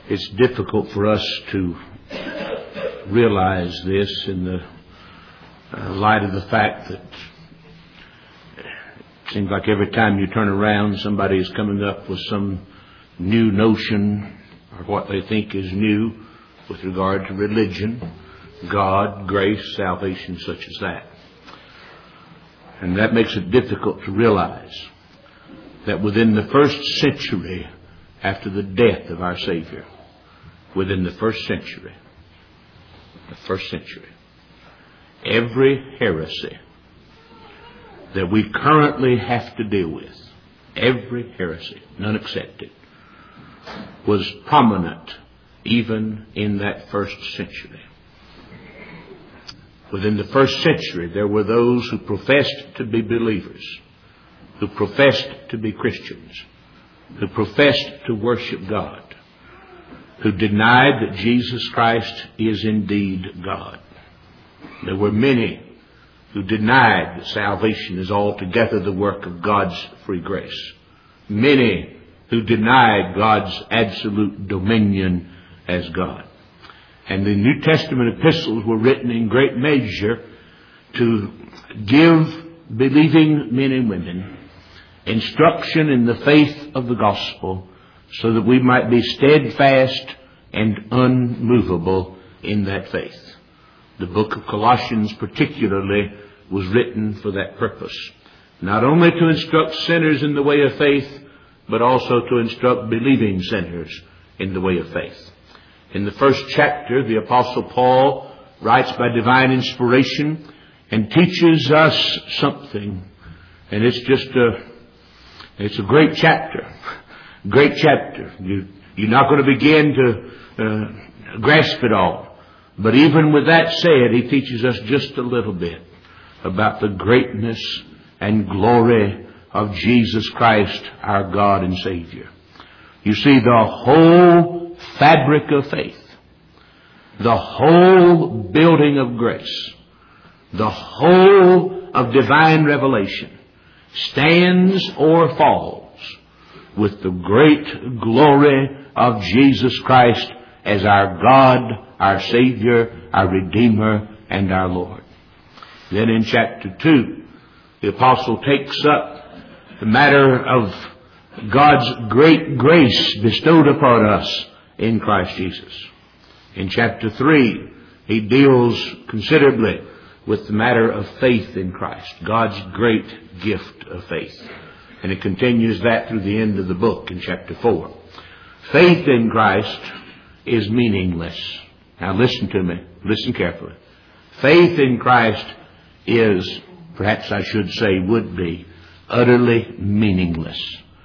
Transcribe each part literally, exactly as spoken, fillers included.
It's difficult for us to realize this in the uh, light of the fact that it seems like every time you turn around, somebody is coming up with some new notion or what they think is new with regard to religion, God, grace, salvation, such as that. And that makes it difficult to realize that within the first century after the death of our Savior, within the first century, the first century, every heresy that we currently have to deal with, every heresy, none accepted, was prominent even in that first century. Within the first century, there were those who professed to be believers, who professed to be Christians, who professed to worship God, who denied that Jesus Christ is indeed God. There were many who denied that salvation is altogether the work of God's free grace. Many who denied God's absolute dominion as God. And the New Testament epistles were written in great measure to give believing men and women instruction in the faith of the gospel so that we might be steadfast and unmovable in that faith. The book of Colossians particularly was written for that purpose. Not only to instruct sinners in the way of faith, but also to instruct believing sinners in the way of faith. In the first chapter, the Apostle Paul writes by divine inspiration and teaches us something. And it's just a, it's a great chapter. Great chapter. You, you're not going to begin to uh, grasp it all. But even with that said, he teaches us just a little bit about the greatness and glory of Jesus Christ, our God and Savior. You see, the whole fabric of faith, the whole building of grace, the whole of divine revelation stands or falls with the great glory of Jesus Christ as our God, our Savior, our Redeemer, and our Lord. Then in chapter two, the apostle takes up the matter of God's great grace bestowed upon us in Christ Jesus. In chapter three, he deals considerably with the matter of faith in Christ, God's great gift of faith. And it continues that through the end of the book in chapter four. Faith in Christ is meaningless. Now listen to me. Listen carefully. Faith in Christ is, perhaps I should say, would be, utterly meaningless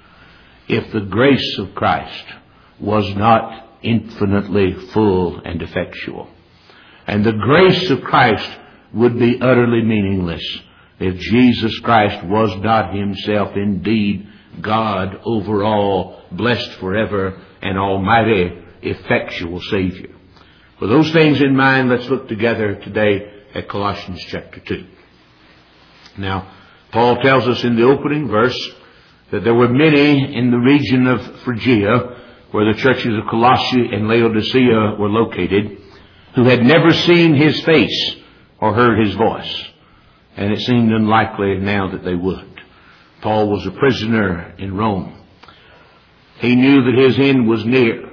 if the grace of Christ was not infinitely full and effectual. And the grace of Christ would be utterly meaningless if Jesus Christ was not himself indeed God over all, blessed forever, and almighty, effectual Savior. With those things in mind, let's look together today at Colossians chapter two. Now, Paul tells us in the opening verse that there were many in the region of Phrygia, where the churches of Colossae and Laodicea were located, who had never seen his face or heard his voice. And it seemed unlikely now that they would. Paul was a prisoner in Rome. He knew that his end was near.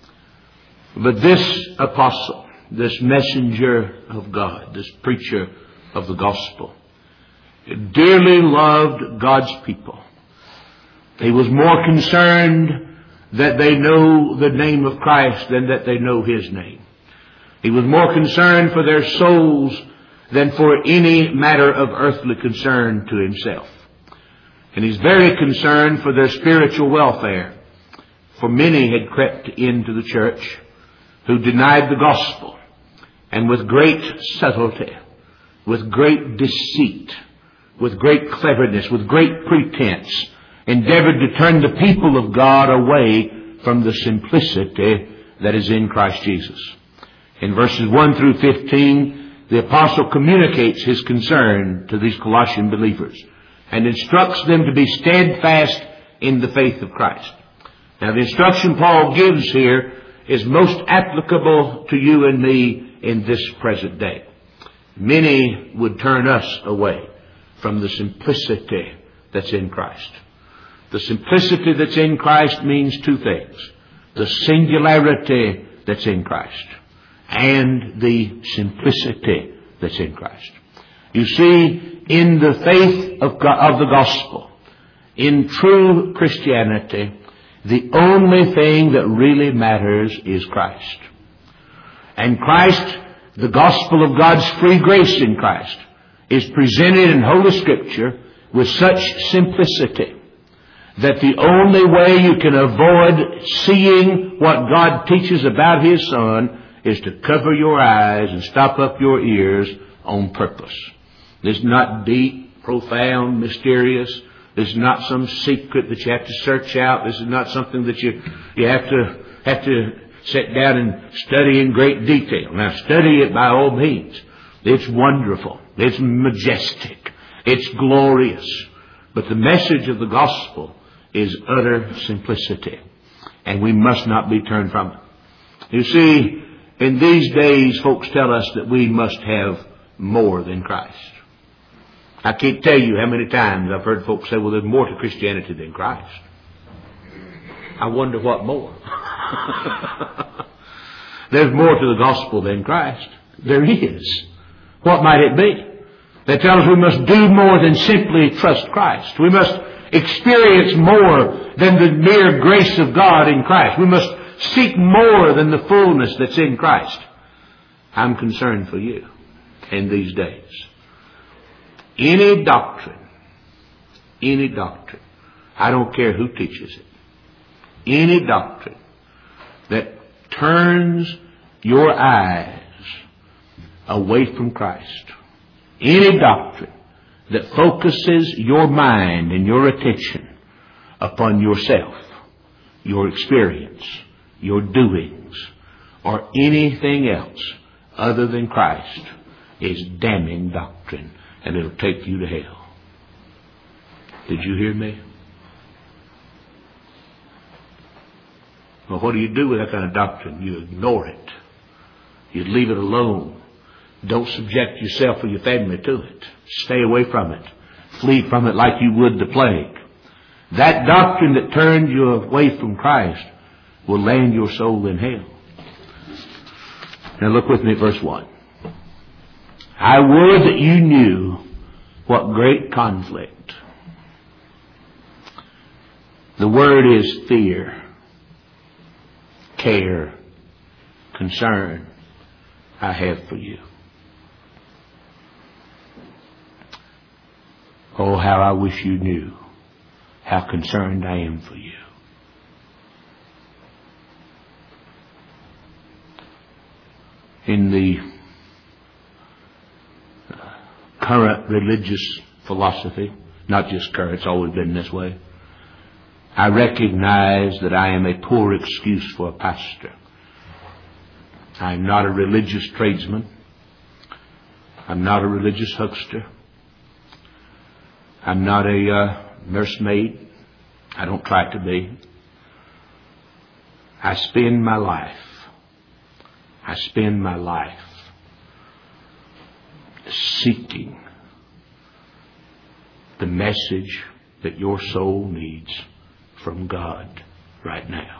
But this apostle, this messenger of God, this preacher of the gospel, dearly loved God's people. He was more concerned that they know the name of Christ than that they know his name. He was more concerned for their souls than for any matter of earthly concern to himself. And he's very concerned for their spiritual welfare. For many had crept into the church who denied the gospel, and with great subtlety, with great deceit, with great cleverness, with great pretense, endeavored to turn the people of God away from the simplicity that is in Christ Jesus. In verses one through fifteen, the apostle communicates his concern to these Colossian believers and instructs them to be steadfast in the faith of Christ. Now, the instruction Paul gives here is most applicable to you and me in this present day. Many would turn us away from the simplicity that's in Christ. The simplicity that's in Christ means two things: the singularity that's in Christ and the simplicity that's in Christ. You see, in the faith of, God, of the gospel, in true Christianity, the only thing that really matters is Christ. And Christ, the gospel of God's free grace in Christ, is presented in Holy Scripture with such simplicity that the only way you can avoid seeing what God teaches about His Son is to cover your eyes and stop up your ears on purpose. This is not deep, profound, mysterious. This is not some secret that you have to search out. This is not something that you, you have to, have to sit down and study in great detail. Now, study it by all means. It's wonderful. It's majestic. It's glorious. But the message of the gospel is utter simplicity. And we must not be turned from it. You see, in these days, folks tell us that we must have more than Christ. I can't tell you how many times I've heard folks say, well, there's more to Christianity than Christ. I wonder what more. There's more to the gospel than Christ. There is. What might it be? They tell us we must do more than simply trust Christ. We must experience more than the mere grace of God in Christ. We must seek more than the fullness that's in Christ. I'm concerned for you in these days. Any doctrine, any doctrine, I don't care who teaches it, any doctrine that turns your eyes away from Christ, any doctrine that focuses your mind and your attention upon yourself, your experience, your doings, or anything else other than Christ is damning doctrine, and it'll take you to hell. Did you hear me? Well, what do you do with that kind of doctrine? You ignore it. You leave it alone. Don't subject yourself or your family to it. Stay away from it. Flee from it like you would the plague. That doctrine that turns you away from Christ will land your soul in hell. Now look with me at verse one. I would that you knew what great conflict. The word is fear, care, concern I have for you. Oh, how I wish you knew how concerned I am for you. In the current religious philosophy, not just current, it's always been this way, I recognize that I am a poor excuse for a pastor. I'm not a religious tradesman. I'm not a religious huckster. I'm not a uh, nursemaid. I don't try to be. I spend my life, I spend my life seeking the message that your soul needs from God right now.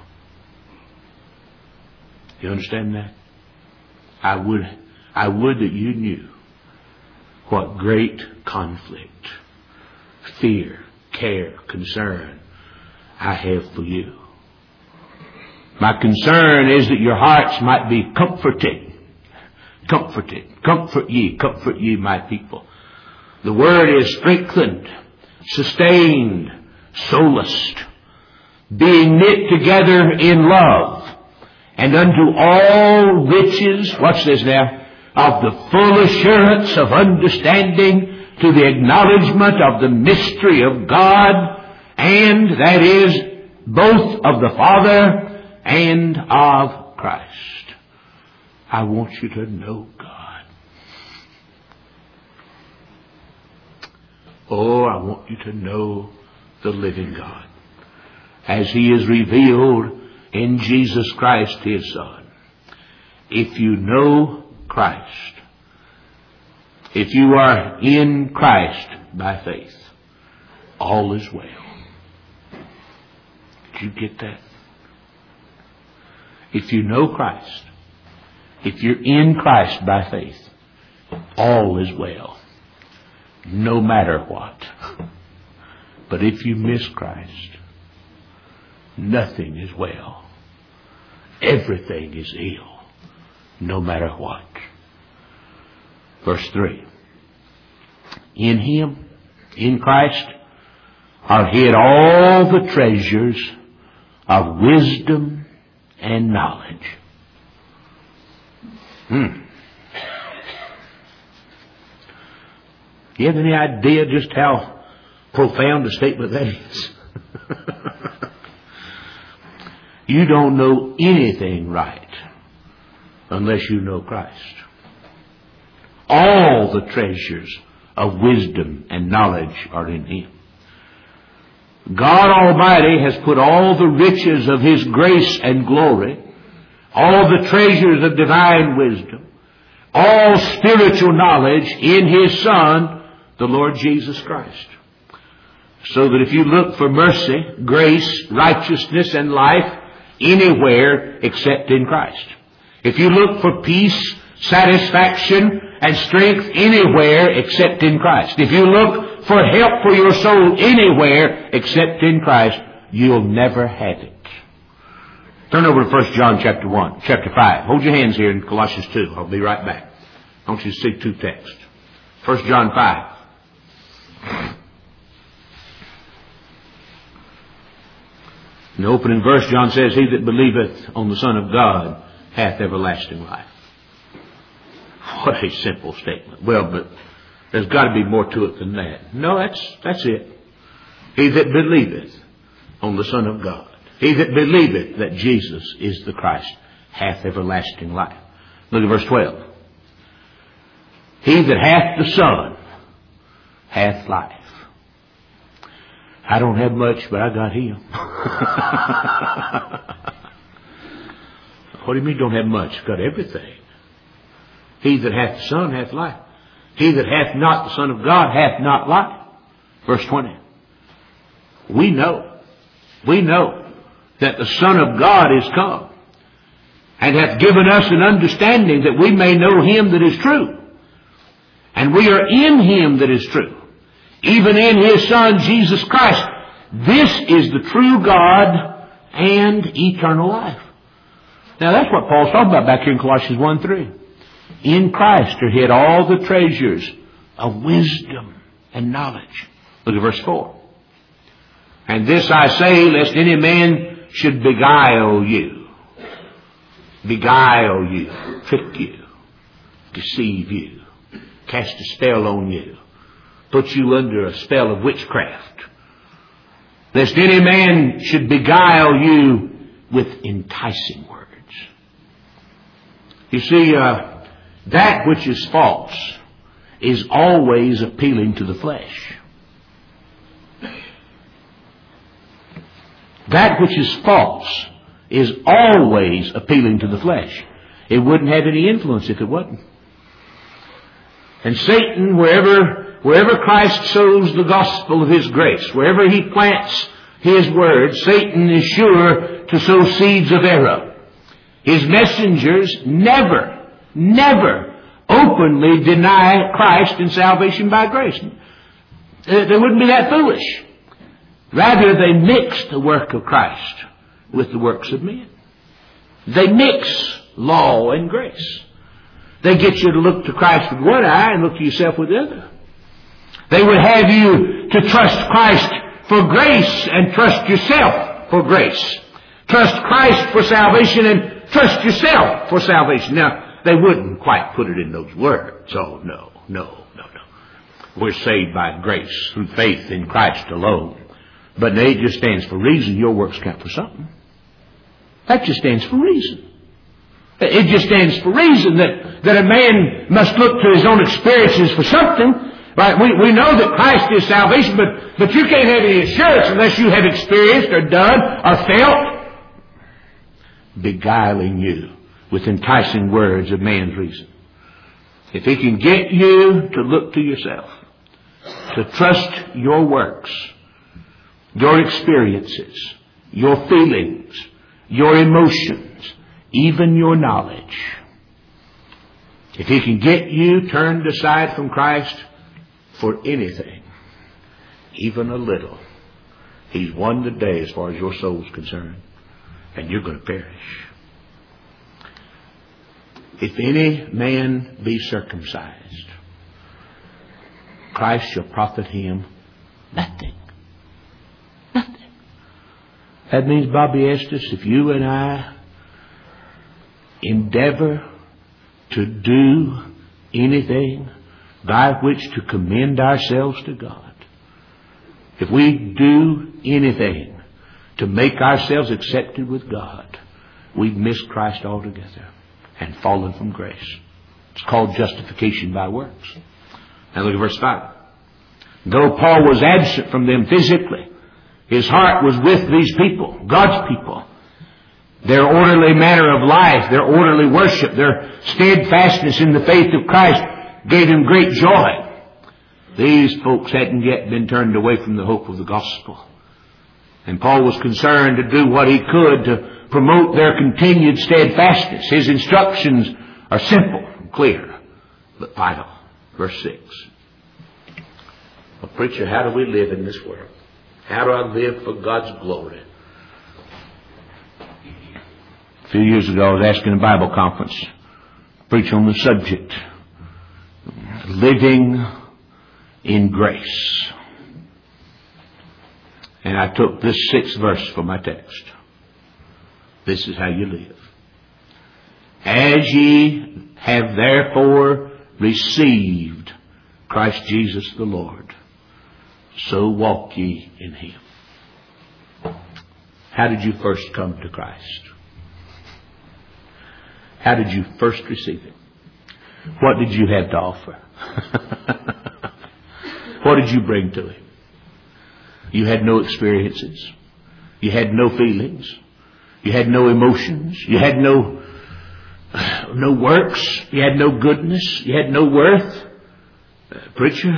You understand that? I would, I would that you knew what great conflict, fear, care, concern I have for you. My concern is that your hearts might be comforted. Comforted. Comfort ye. Comfort ye, my people. The word is strengthened, sustained, solaced, being knit together in love, and unto all riches, watch this now, of the full assurance of understanding, to the acknowledgement of the mystery of God, and that is both of the Father and of Christ. I want you to know God. Oh, I want you to know the living God, as He is revealed in Jesus Christ, His Son. If you know Christ, if you are in Christ by faith, all is well. Did you get that? If you know Christ, if you're in Christ by faith, all is well, no matter what. But if you miss Christ, nothing is well. Everything is ill, no matter what. Verse three. In Him, in Christ, are hid all the treasures of wisdom and knowledge. Hmm. You have any idea just how profound a statement that is? You don't know anything right unless you know Christ. All the treasures of wisdom and knowledge are in Him. God Almighty has put all the riches of His grace and glory, all the treasures of divine wisdom, all spiritual knowledge in His Son, the Lord Jesus Christ. So that if you look for mercy, grace, righteousness, and life anywhere except in Christ, if you look for peace, satisfaction, and strength anywhere except in Christ, if you look for help for your soul anywhere except in Christ, you'll never have it. Turn over to First John chapter one, chapter five. Hold your hands here in Colossians two. I'll be right back. I want you to see two texts. First John five. In the opening verse, John says, He that believeth on the Son of God hath everlasting life. What a simple statement. Well, but there's got to be more to it than that. No, that's that's it. He that believeth on the Son of God, he that believeth that Jesus is the Christ, hath everlasting life. Look at verse twelve. He that hath the Son hath life. I don't have much, but I got Him. What do you mean don't have much? Got everything. He that hath the Son hath life. He that hath not the Son of God hath not life. Verse twenty. We know, we know that the Son of God is come, and hath given us an understanding that we may know Him that is true. And we are in Him that is true, even in His Son, Jesus Christ. This is the true God and eternal life. Now that's what Paul's talking about back here in Colossians one three. In Christ are hid all the treasures of wisdom and knowledge. Look at verse four. And this I say, lest any man should beguile you. Beguile you, trick you, deceive you, cast a spell on you, put you under a spell of witchcraft. Lest any man should beguile you with enticing words. You see, uh, that which is false is always appealing to the flesh. That which is false is always appealing to the flesh. It wouldn't have any influence if it wasn't. And Satan, wherever, wherever Christ sows the gospel of His grace, wherever he plants His word, Satan is sure to sow seeds of error. His messengers never, never openly deny Christ and salvation by grace. They wouldn't be that foolish. Rather, they mix the work of Christ with the works of men. They mix law and grace. They get you to look to Christ with one eye and look to yourself with the other. They would have you to trust Christ for grace and trust yourself for grace. Trust Christ for salvation and trust yourself for salvation. Now, they wouldn't quite put it in those words. Oh, no, no, no, no. We're saved by grace through faith in Christ alone. But they just stands for reason. Your works count for something. That just stands for reason. It just stands for reason that, that a man must look to his own experiences for something. Right? We, we know that Christ is salvation, but, but you can't have any assurance unless you have experienced or done or felt beguiling you with enticing words of man's reason. If he can get you to look to yourself, to trust your works, your experiences, your feelings, your emotions, even your knowledge, if he can get you turned aside from Christ for anything, even a little, he's won the day as far as your soul's concerned, and you're going to perish. If any man be circumcised, Christ shall profit him nothing. Nothing. That means, Bobby Estes, if you and I endeavor to do anything by which to commend ourselves to God, if we do anything to make ourselves accepted with God, we've missed Christ altogether and fallen from grace. It's called justification by works. Now look at verse five. Though Paul was absent from them physically, his heart was with these people, God's people. Their orderly manner of life, their orderly worship, their steadfastness in the faith of Christ gave him great joy. These folks hadn't yet been turned away from the hope of the gospel. And Paul was concerned to do what he could to promote their continued steadfastness. His instructions are simple and clear, but vital. Verse six. Well, preacher, how do we live in this world? How do I live for God's glory? A few years ago, I was asking a Bible conference to preach on the subject, living in grace. And I took this sixth verse for my text. This is how you live. As ye have therefore received Christ Jesus the Lord, so walk ye in him. How did you first come to Christ? How did you first receive him? What did you have to offer? What did you bring to him? You had no experiences. You had no feelings. You had no emotions. You had no no works. You had no goodness. You had no worth. Uh, preacher,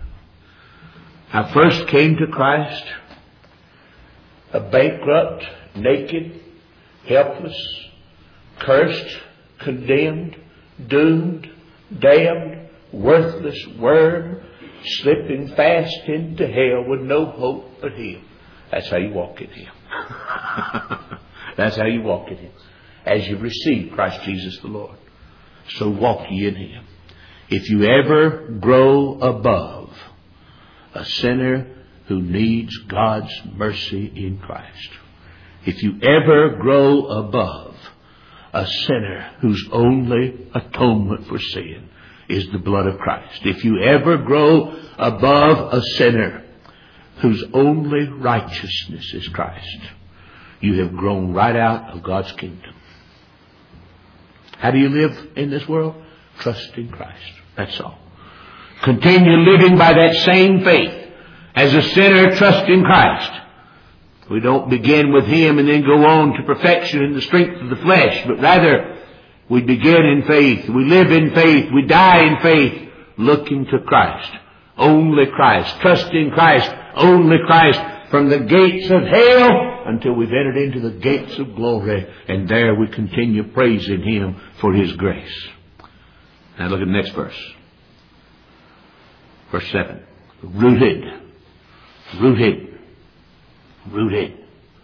I first came to Christ a bankrupt, naked, helpless, cursed, condemned, doomed, damned, worthless worm, slipping fast into hell with no hope but him. That's how you walk in him. That's how you walk in him. As you receive Christ Jesus the Lord, so walk ye in him. If you ever grow above a sinner who needs God's mercy in Christ, if you ever grow above a sinner whose only atonement for sin is the blood of Christ, if you ever grow above a sinner whose only righteousness is Christ, you have grown right out of God's kingdom. How do you live in this world? Trust in Christ. That's all. Continue living by that same faith. As a sinner, trust in Christ. We don't begin with him and then go on to perfection in the strength of the flesh, but rather we begin in faith. We live in faith. We die in faith, looking to Christ. Only Christ. Trusting Christ. Only Christ. From the gates of hell until we've entered into the gates of glory. And there we continue praising him for his grace. Now look at the next verse. Verse seven. Rooted. Rooted. Rooted.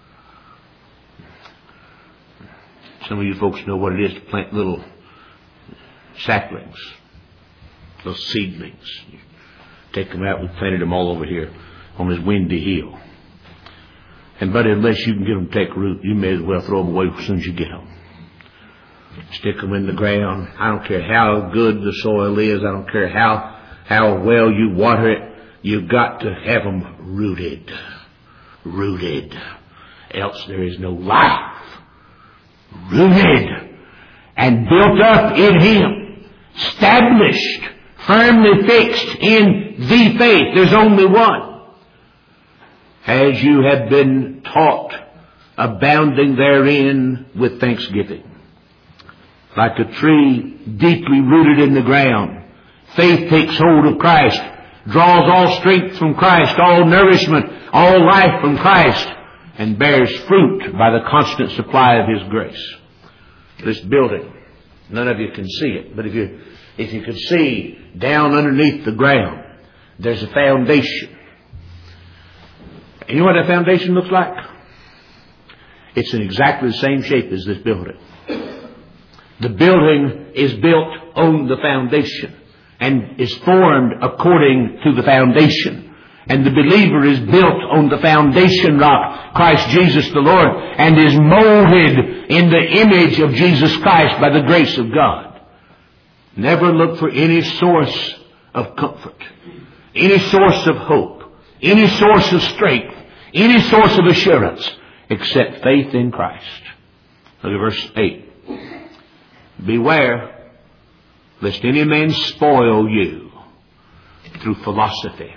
Some of you folks know what it is to plant little saplings, little seedlings. You take them out. We planted them all over here on this windy hill. And but unless you can get them to take root, you may as well throw them away as soon as you get them. Stick them in the ground. I don't care how good the soil is. I don't care how how well you water it. You've got to have them rooted. Rooted. Else there is no life. Rooted and built up in him. Established. Firmly fixed in the faith. There's only one. As you have been taught abounding therein with thanksgiving. Like a tree deeply rooted in the ground, faith takes hold of Christ, draws all strength from Christ, all nourishment, all life from Christ, and bears fruit by the constant supply of His grace. This building, none of you can see it, but if you if you could see down underneath the ground, there's a foundation. And you know what that foundation looks like? It's in exactly the same shape as this building. The building is built on the foundation and is formed according to the foundation. And the believer is built on the foundation rock, Christ Jesus the Lord, and is molded in the image of Jesus Christ by the grace of God. Never look for any source of comfort, any source of hope, any source of strength, any source of assurance, except faith in Christ. Look at verse eight. Beware lest any man spoil you through philosophy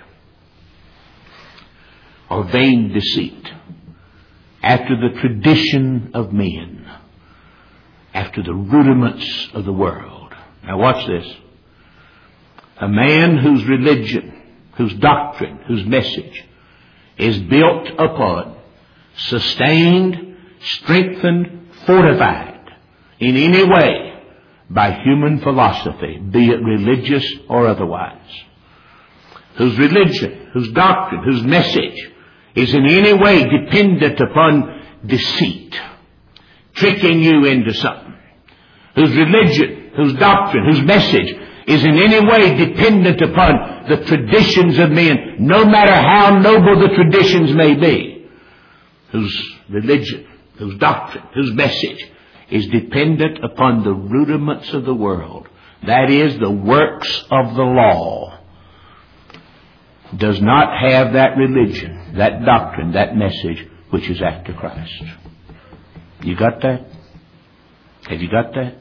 or vain deceit, after the tradition of men, after the rudiments of the world. Now watch this. A man whose religion, whose doctrine, whose message is built upon, sustained, strengthened, fortified in any way by human philosophy, be it religious or otherwise, whose religion, whose doctrine, whose message is in any way dependent upon deceit, tricking you into something, whose religion, whose doctrine, whose message is in any way dependent upon the traditions of men, no matter how noble the traditions may be, whose religion, whose doctrine, whose message is dependent upon the rudiments of the world, that is, the works of the law, does not have that religion, that doctrine, that message which is after Christ. You got that? Have you got that?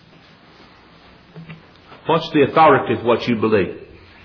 What's the authority of what you believe?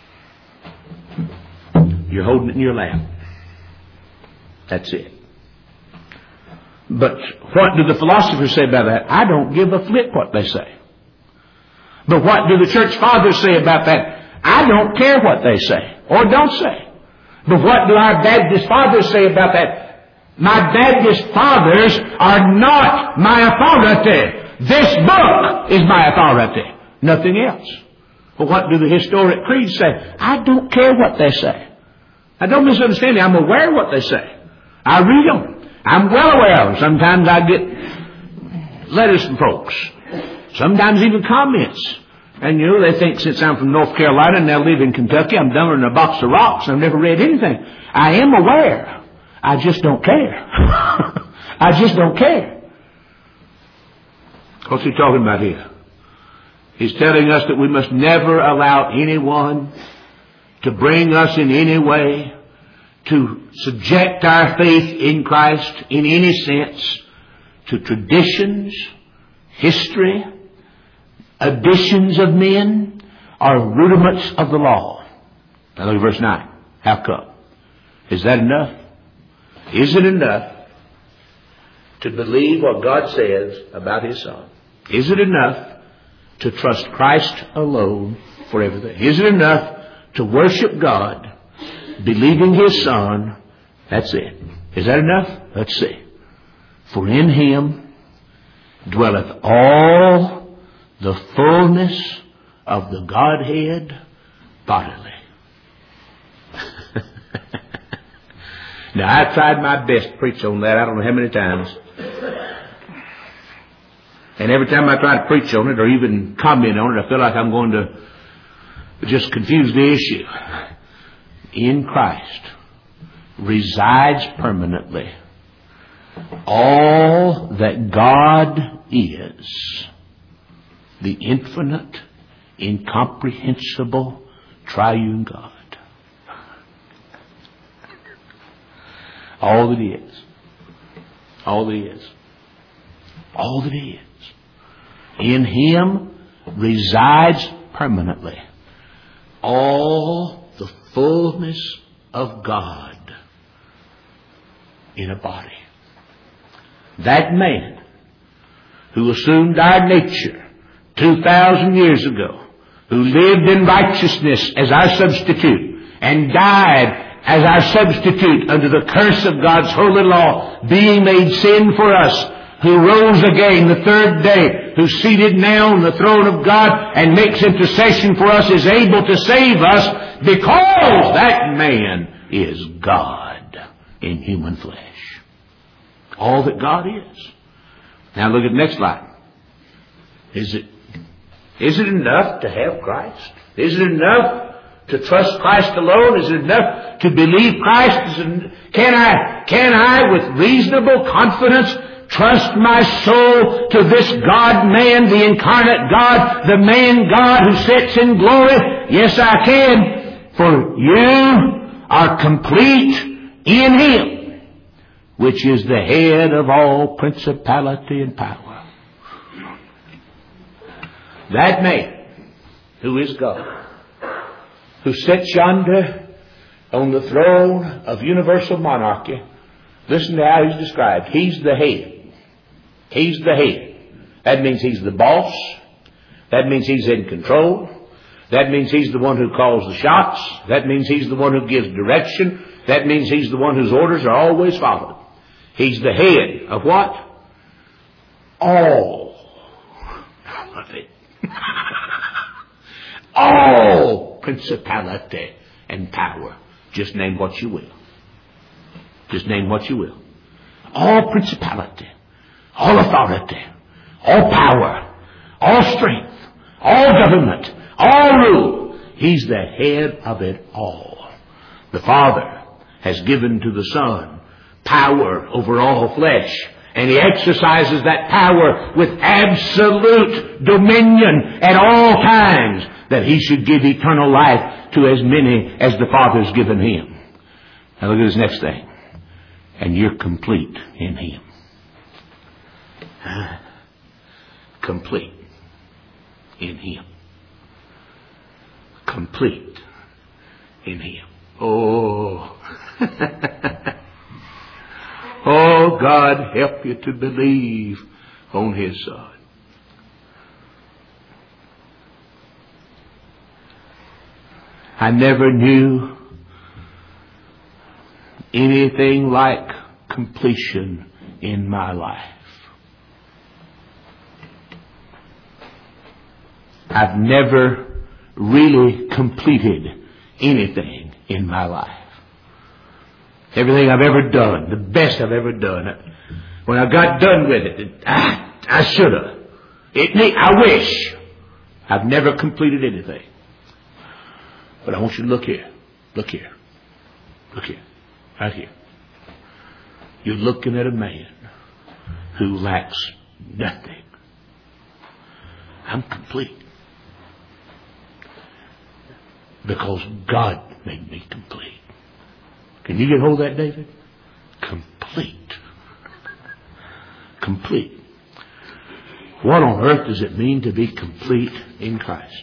You're holding it in your lap. That's it. But what do the philosophers say about that? I don't give a flip what they say. But what do the church fathers say about that? I don't care what they say or don't say. But what do our Baptist fathers say about that? My Baptist fathers are not my authority. This book is my authority. Nothing else. But what do the historic creeds say? I don't care what they say. I don't misunderstand it. I'm aware of what they say. I read them. I'm well aware of them. Sometimes I get letters from folks. Sometimes even comments. And you know, they think since I'm from North Carolina and now live in Kentucky, I'm dumber than a box of rocks. I've never read anything. I am aware. I just don't care. I just don't care. What's he talking about here? He's telling us that we must never allow anyone to bring us in any way to subject our faith in Christ in any sense to traditions, history, additions of men, or rudiments of the law. Now look at verse nine. How come? Is that enough? Is it enough to believe what God says about His Son? Is it enough to trust Christ alone for everything? Is it enough to worship God, believing His Son? That's it. Is that enough? Let's see. For in Him dwelleth all the fullness of the Godhead bodily. Now, I tried my best to preach on that. I don't know how many times. And every time I try to preach on it or even comment on it, I feel like I'm going to just confuse the issue. In Christ resides permanently all that God is, the infinite, incomprehensible, triune God. All that He is. All that He is. All that He is. In Him resides permanently all the fullness of God in a body. that man who assumed our nature two thousand years ago, who lived in righteousness as our substitute and died as our substitute under the curse of God's holy law, being made sin for us, who rose again the third day, who's seated now on the throne of God and makes intercession for us, is able to save us because that man is God in human flesh. All that God is. Now look at the next slide. Is it, is it enough to have Christ? Is it enough to trust Christ alone? Is it enough to believe Christ? Is it, can I, can I with reasonable confidence trust my soul to this God-man, the incarnate God, the man God who sits in glory? Yes, I can. For you are complete in Him, which is the head of all principality and power. That man who is God, who sits yonder on the throne of universal monarchy, listen to how he's described. He's the head. He's the head. That means he's the boss. That means he's in control. That means he's the one who calls the shots. That means he's the one who gives direction. That means he's the one whose orders are always followed. He's the head of what? All of it. All principality and power. Just name what you will. Just name what you will. All principality, all authority, all power, all strength, all government, all rule. He's the head of it all. The Father has given to the Son power over all flesh, and He exercises that power with absolute dominion at all times, that He should give eternal life to as many as the Father's given Him. Now look at this next thing. And you're complete in Him. Complete in Him. Complete in Him. Oh. Oh, God, help you to believe on His Son. I never knew anything like completion in my life. I've never really completed anything in my life. Everything I've ever done, the best I've ever done, when I got done with it, I, I should have. It need, I wish. I've never completed anything. But I want you to look here. Look here. Look here. Right here. You're looking at a man who lacks nothing. I'm complete. Because God made me complete. Can you get hold of that, David? Complete. Complete. What on earth does it mean to be complete in Christ?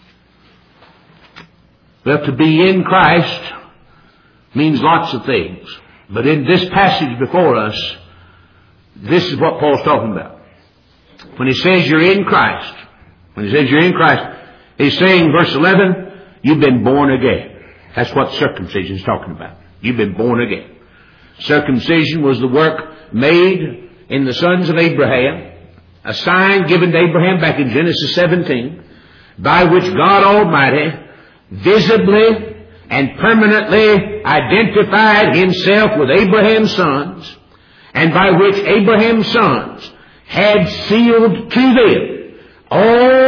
Well, to be in Christ means lots of things. But in this passage before us, this is what Paul's talking about. When he says you're in Christ, when he says you're in Christ, he's saying, verse eleven, you've been born again. That's what circumcision is talking about. You've been born again. Circumcision was the work made in the sons of Abraham, a sign given to Abraham back in Genesis seventeen, by which God Almighty visibly and permanently identified Himself with Abraham's sons, and by which Abraham's sons had sealed to them all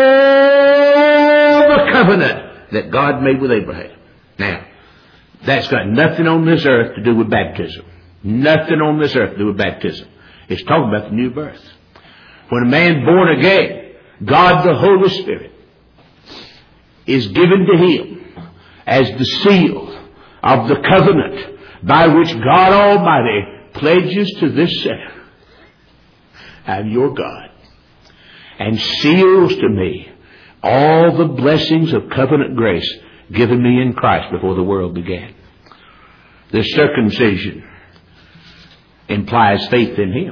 the covenant that God made with Abraham. Now, that's got nothing on this earth to do with baptism. Nothing on this earth to do with baptism. It's talking about the new birth. When a man born again, God the Holy Spirit is given to him as the seal of the covenant by which God Almighty pledges to this sinner, I'm your God, and seals to me all the blessings of covenant grace given me in Christ before the world began. The circumcision implies faith in Him.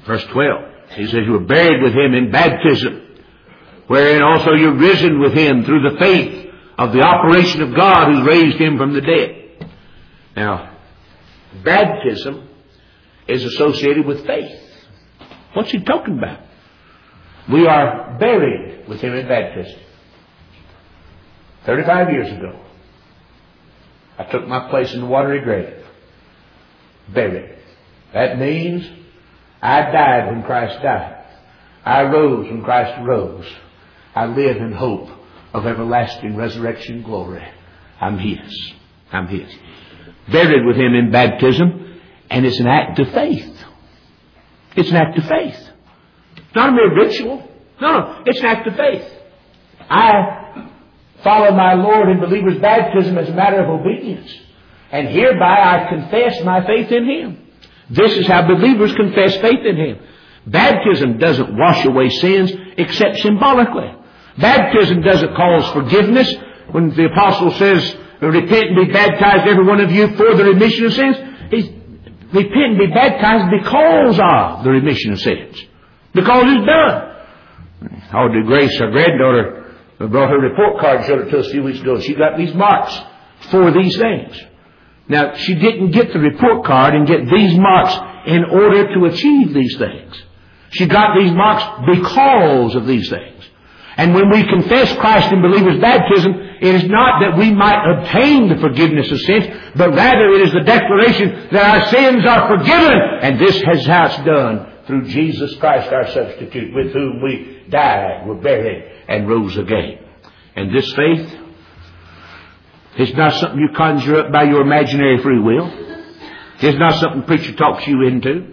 Verse twelve, he says, you were buried with him in baptism, wherein also you're risen with him through the faith of the operation of God who raised him from the dead. Now, baptism is associated with faith. What's he talking about? We are buried with him in baptism. Thirty-five years ago, I took my place in the watery grave. Buried. That means I died when Christ died. I rose when Christ rose. I live in hope of everlasting resurrection glory. I'm His. I'm His. Buried with him in baptism, and it's an act of faith. It's an act of faith. It's not a mere ritual. No, no. It's an act of faith. I follow my Lord in believer's baptism as a matter of obedience. And hereby I confess my faith in Him. This is how believers confess faith in Him. Baptism doesn't wash away sins except symbolically. Baptism doesn't cause forgiveness. When the apostle says, repent and be baptized, every one of you, for the remission of sins, he's repent and be baptized because of the remission of sins. Because it's done. Audrey Grace, our granddaughter, brought her report card and showed it to us a few weeks ago. She got these marks for these things. Now, she didn't get the report card and get these marks in order to achieve these things. She got these marks because of these things. And when we confess Christ in believers' baptism, it is not that we might obtain the forgiveness of sins, but rather it is the declaration that our sins are forgiven. And this is how it's done through Jesus Christ, our substitute, with whom we died, were buried, and rose again. And this faith is not something you conjure up by your imaginary free will. It's not something the preacher talks you into.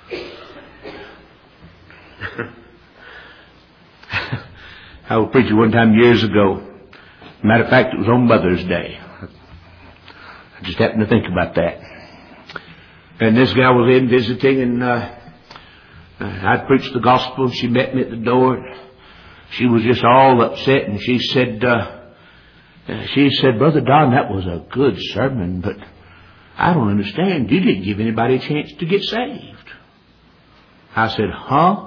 I was preaching one time years ago. Matter of fact, it was on Mother's Day. I just happened to think about that. And this gal was in visiting, and uh, I'd preached the gospel, and she met me at the door. She was just all upset, and she said, uh, she said, Brother Don, that was a good sermon, but I don't understand. You didn't give anybody a chance to get saved. I said, huh?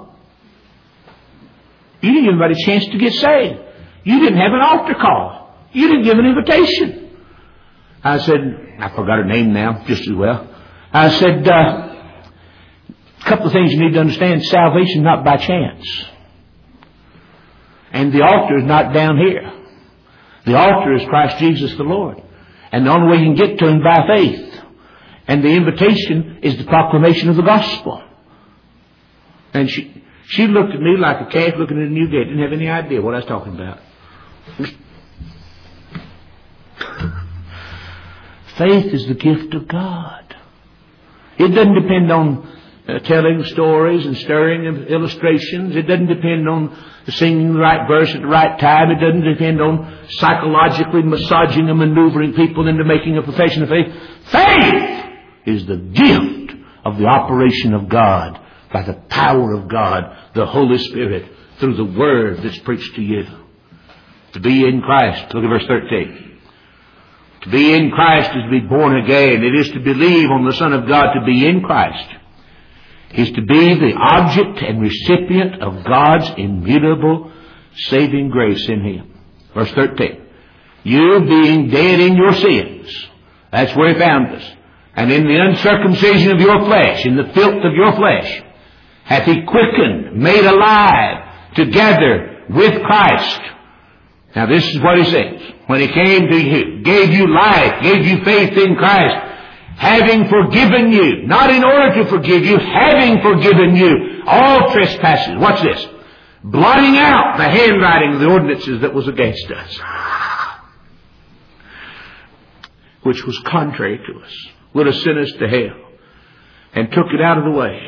You didn't give anybody a chance to get saved. You didn't have an altar call. You didn't give an invitation. I said, I forgot her name now, just as well. I said, uh, a couple of things you need to understand. Salvation is not by chance. And the altar is not down here. The altar is Christ Jesus the Lord. And the only way you can get to Him by faith. And the invitation is the proclamation of the gospel. And she... She looked at me like a calf looking at a new gate. Didn't have any idea what I was talking about. Faith is the gift of God. It doesn't depend on uh, telling stories and stirring of illustrations. It doesn't depend on singing the right verse at the right time. It doesn't depend on psychologically massaging and maneuvering people into making a profession of faith. Faith is the gift of the operation of God. By the power of God, the Holy Spirit, through the Word that's preached to you. To be in Christ. Look at verse thirteen. To be in Christ is to be born again. It is to believe on the Son of God. To be in Christ is to be the object and recipient of God's immutable saving grace in Him. Verse thirteen. You being dead in your sins. That's where He found us. And in the uncircumcision of your flesh, in the filth of your flesh, hath He quickened, made alive, together with Christ. Now this is what He says. When He came to you, gave you life, gave you faith in Christ, having forgiven you, not in order to forgive you, having forgiven you all trespasses. Watch this. Blotting out the handwriting of the ordinances that was against us, which was contrary to us, would have sent us to hell, and took it out of the way,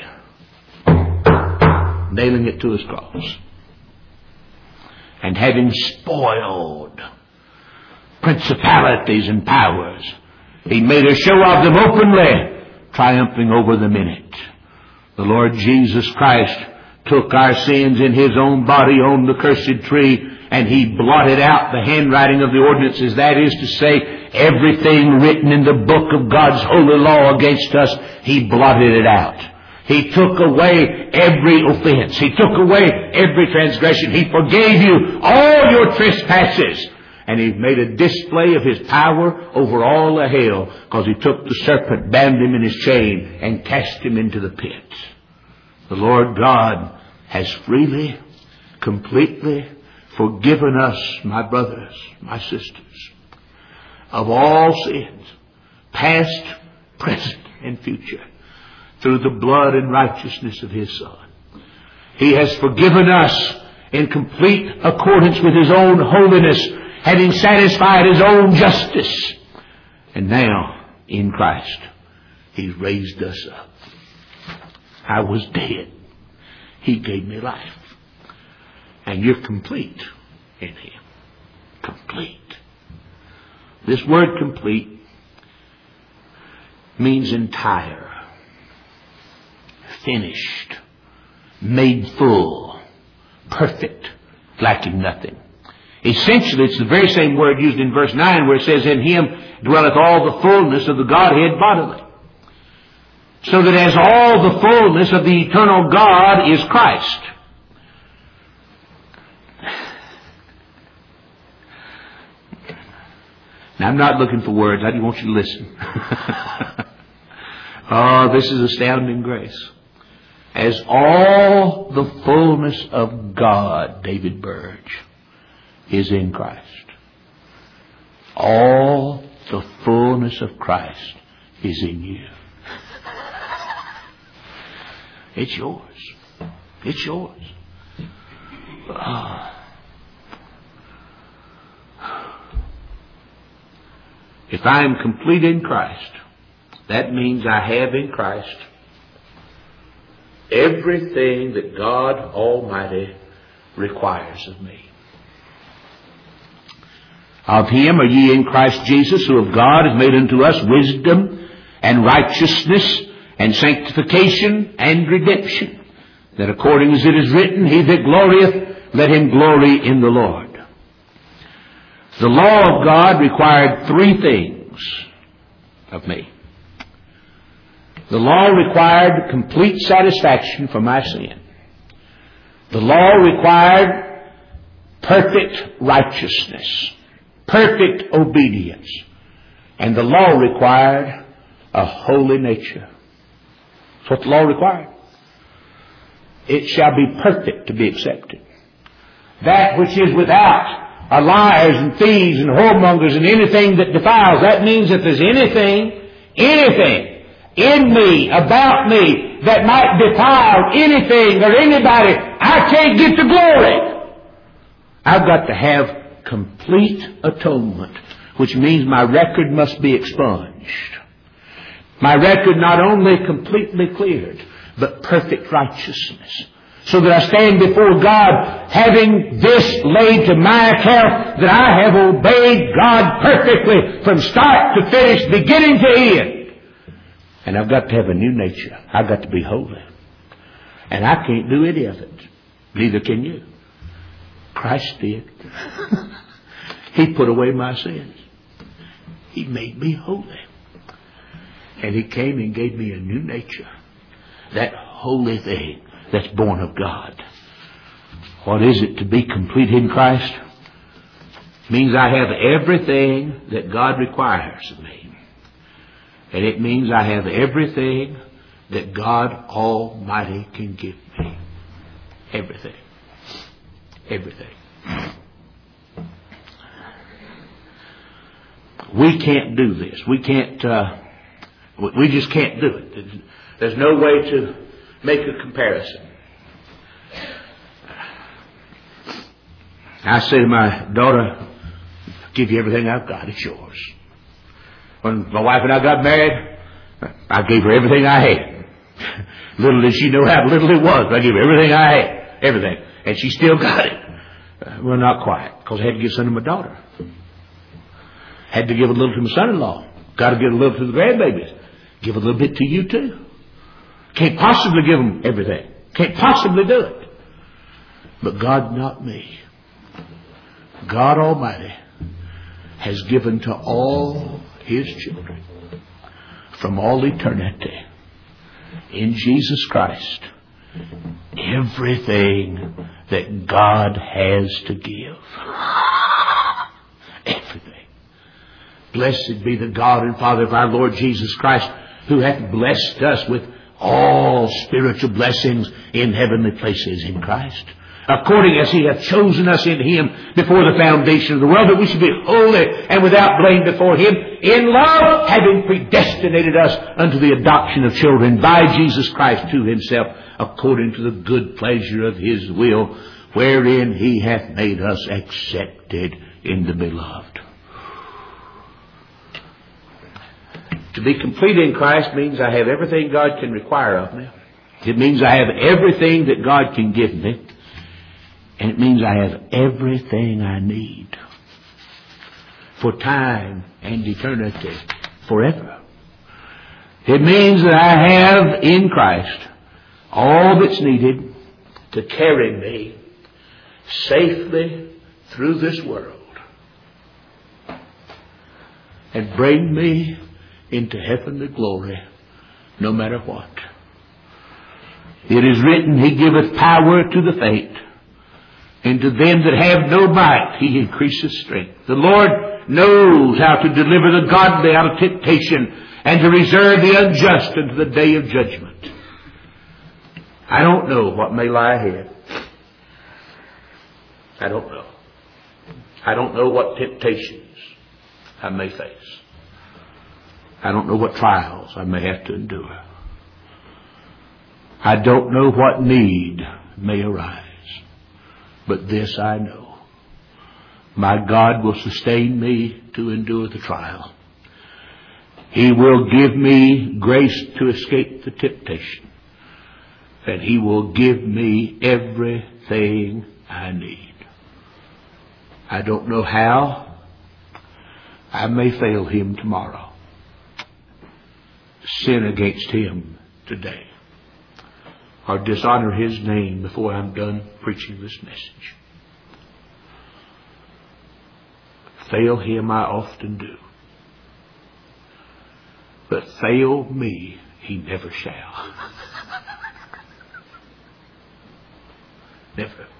nailing it to His cross. And having spoiled principalities and powers, He made a show of them openly, triumphing over them in it. The Lord Jesus Christ took our sins in His own body on the cursed tree, and He blotted out the handwriting of the ordinances. That is to say, everything written in the book of God's holy law against us, He blotted it out. He took away every offense. He took away every transgression. He forgave you all your trespasses. And He made a display of His power over all the hell, because He took the serpent, bound him in his chain, and cast him into the pit. The Lord God has freely, completely forgiven us, my brothers, my sisters, of all sins, past, present, and future, through the blood and righteousness of His Son. He has forgiven us in complete accordance with His own holiness, having satisfied His own justice. And now, in Christ, He's raised us up. I was dead. He gave me life. And you're complete in Him. Complete. This word complete means entire, finished, made full, perfect, lacking nothing. Essentially, it's the very same word used in verse nine where it says, in Him dwelleth all the fullness of the Godhead bodily. So that as all the fullness of the eternal God is Christ. Now, I'm not looking for words. I just want you to listen. Oh, this is astounding grace. As all the fullness of God, David Burge, is in Christ. All the fullness of Christ is in you. It's yours. It's yours. Oh. If I am complete in Christ, that means I have in Christ everything that God Almighty requires of me. Of Him are ye in Christ Jesus, who of God is made unto us wisdom and righteousness and sanctification and redemption, that according as it is written, He that glorieth, let him glory in the Lord. The law of God required three things of me. The law required complete satisfaction for my sin. The law required perfect righteousness, perfect obedience. And the law required a holy nature. That's what the law required. It shall be perfect to be accepted. That which is without are liars and thieves and whoremongers and anything that defiles. That means if there's anything, anything in me, about me, that might defile anything or anybody, I can't get the glory. I've got to have complete atonement, which means my record must be expunged. My record not only completely cleared, but perfect righteousness. So that I stand before God having this laid to my account, that I have obeyed God perfectly from start to finish, beginning to end. And I've got to have a new nature. I've got to be holy. And I can't do any of it. Neither can you. Christ did. He put away my sins. He made me holy. And He came and gave me a new nature. That holy thing that's born of God. What is it to be complete in Christ? It means I have everything that God requires of me. And it means I have everything that God Almighty can give me. Everything. Everything. We can't do this. We can't, uh, we just can't do it. There's no way to make a comparison. I say to my daughter, I'll give you everything I've got. It's yours. When my wife and I got married, I gave her everything I had. Little did she know how little it was, but I gave her everything I had. Everything. And she still got it. Uh, well, not quite, because I had to give some to my daughter. Had to give a little to my son-in-law. Got to give a little to the grandbabies. Give a little bit to you too. Can't possibly give them everything. Can't possibly do it. But God, not me. God Almighty has given to all His children from all eternity in Jesus Christ everything that God has to give. Everything. Blessed be the God and Father of our Lord Jesus Christ, who hath blessed us with all spiritual blessings in heavenly places in Christ, according as He hath chosen us in Him before the foundation of the world, that we should be holy and without blame before Him, in love, having predestinated us unto the adoption of children by Jesus Christ to Himself, according to the good pleasure of His will, wherein He hath made us accepted in the Beloved. To be complete in Christ means I have everything God can require of me. It means I have everything that God can give me. And it means I have everything I need for time and eternity, forever. It means that I have in Christ all that's needed to carry me safely through this world and bring me into heavenly glory, no matter what. It is written, He giveth power to the faint, and to them that have no might He increaseth strength. The Lord knows how to deliver the godly out of temptation, and to reserve the unjust unto the day of judgment. I don't know what may lie ahead. I don't know. I don't know what temptations I may face. I don't know what trials I may have to endure. I don't know what need may arise. But this I know. My God will sustain me to endure the trial. He will give me grace to escape the temptation. And He will give me everything I need. I don't know how. I may fail Him tomorrow. Sin against Him today, or dishonor His name before I'm done preaching this message. Fail Him I often do, but fail me He never shall. Never.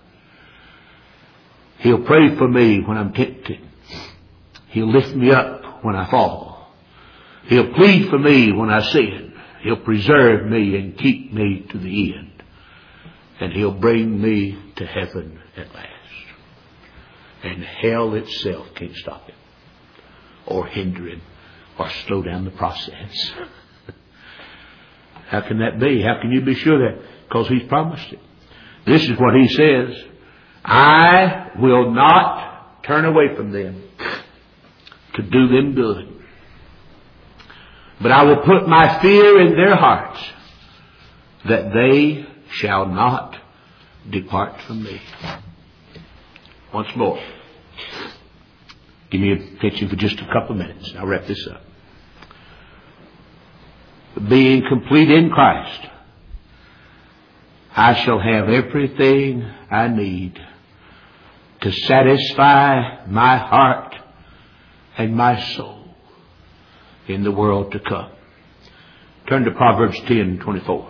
He'll pray for me when I'm tempted. He'll lift me up when I fall. He'll plead for me when I sin. He'll preserve me and keep me to the end. And He'll bring me to heaven at last. And hell itself can't stop Him, or hinder Him, or slow down the process. How can that be? How can you be sure that? Because He's promised it. This is what He says. I will not turn away from them to do them good, but I will put my fear in their hearts, that they shall not depart from me. Once more. Give me attention for just a couple of minutes. I'll wrap this up. Being complete in Christ, I shall have everything I need to satisfy my heart and my soul in the world to come. Turn to Proverbs ten twenty-four.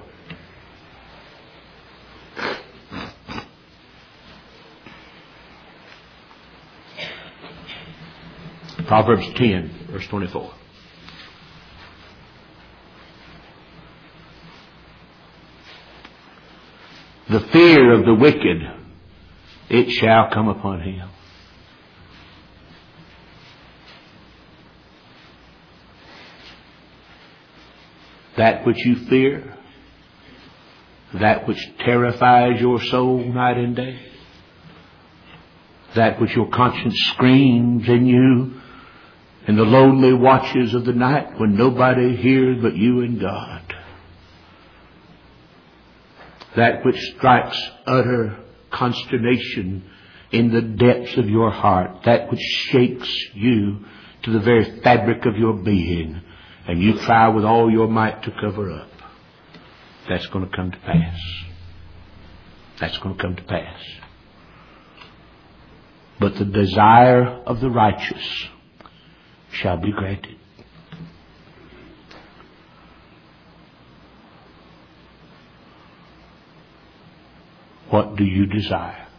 Proverbs ten, verse twenty-four. The fear of the wicked, it shall come upon him. That which you fear, that which terrifies your soul night and day, that which your conscience screams in you in the lonely watches of the night when nobody hears but you and God, that which strikes utter consternation in the depths of your heart, that which shakes you to the very fabric of your being, and you try with all your might to cover up, that's going to come to pass. That's going to come to pass. But the desire of the righteous shall be granted. What do you desire?